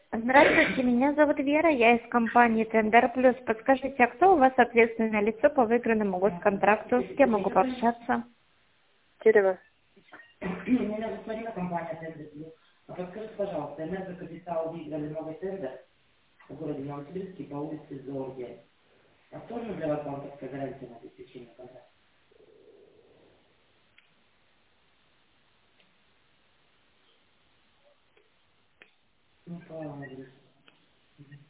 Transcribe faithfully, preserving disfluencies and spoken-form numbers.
Здравствуйте, меня зовут Вера, я из компании Тендер Плюс. Подскажите, а кто у вас ответственное лицо по выигранному госконтракту? С кем могу пообщаться? Кирева. Меня зовут Марина, компания Тендер Плюс. А подскажите, пожалуйста, энергокапитал выиграли новый тендер в городе Новосибирске по улице Зорге. А сложно для вас банковская гарантия на обеспечение контракта? Ну, по адресу.